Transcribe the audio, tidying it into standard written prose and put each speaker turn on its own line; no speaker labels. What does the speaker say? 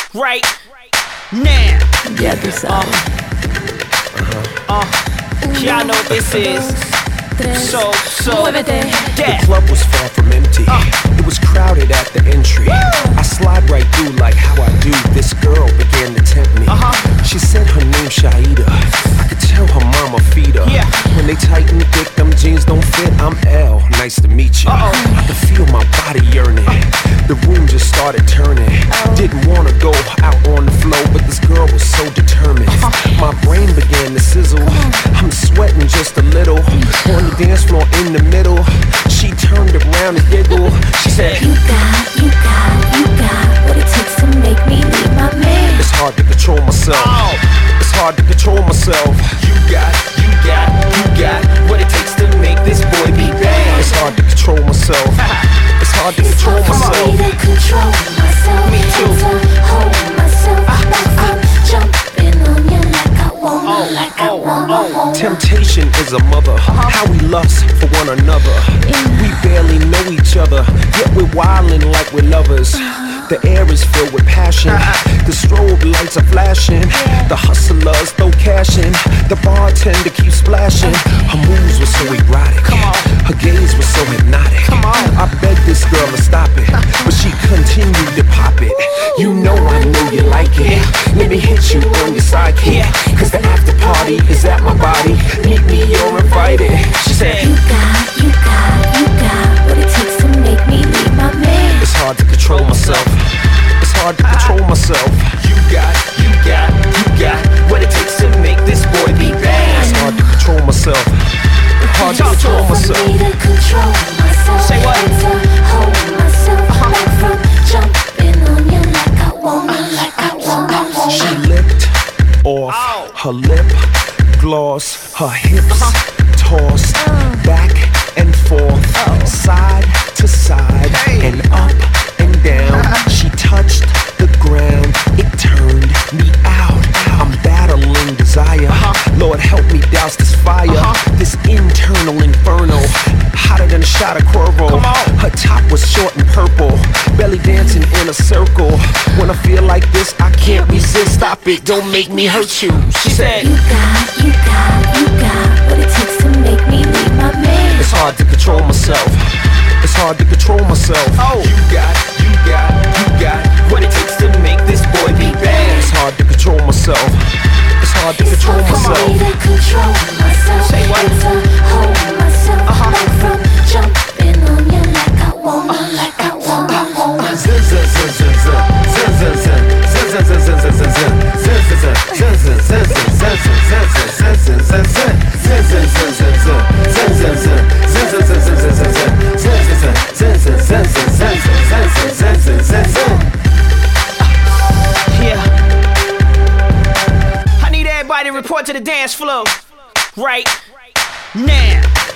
right now.
Ya tú sabes.
Y'all know what this is. So,
Muévete.
yeah.
The club was far from empty. It was crowded at the entry. I slide right through like how I do. This girl began to tempt me. She said her name Shaida. I could tell her mama feed her.
Yeah.
When they tighten thick, them jeans don't fit. I'm L. Nice to meet you. I could feel my body yearning. The room just started turning. Didn't wanna go out on the floor, but this girl was so determined. My brain began to sizzle. I'm sweating just a little. On the dance floor in the middle, she turned around and giggled. She said,
You got what it takes to make me leave my man.
it's hard to control myself. It's hard to control myself. You got what it takes to make this boy be bad. It's hard to control myself. It's hard to control
For
myself.
me to control myself.
Me too.
To hold myself back from jumping on you like I want.
Temptation is a mother. How we lust for one another. We barely know each other, yet we're wildin' like we're lovers. The air is filled with passion. The strobe lights are flashing. The hustlers throw cash in. The bartender keeps splashing. Her moves were so erotic. Her gaze was so hypnotic. I begged this girl to stop it, but she continued to pop it. You know you like it. Let me hit you on your sidekick. Cause the after party is at my body. Meet me, you're invited. She said,
You got what it takes to make me leave my man.
it's hard to control myself. It's hard to control myself. You got what it takes to make this boy be bad. It's hard to control myself. It's hard to control
For
myself.
me to control myself.
Say what?
And to hold myself back from jumping on you like I want.
She licked off her lip gloss, her hips tossed back and forth, side to side and up and down. She touched the ground, it turned me out. I'm battling desire. Lord help me douse this fire, this internal inferno, hotter than a shot of Cuervo. Her top was short and purple, belly dancing in a circle. When I feel like this, I can't resist. Stop it, don't make me hurt you. She said,
You got what it takes to make me leave my man.
it's hard to control myself. It's hard to control myself. You got what it takes to make this boy be bad. It's hard to control myself. It's hard to control
For me
myself.
to control myself.
Say what?
And to hold myself back from jumping on you like I want.
Yeah. I need everybody to report to the dance floor right now.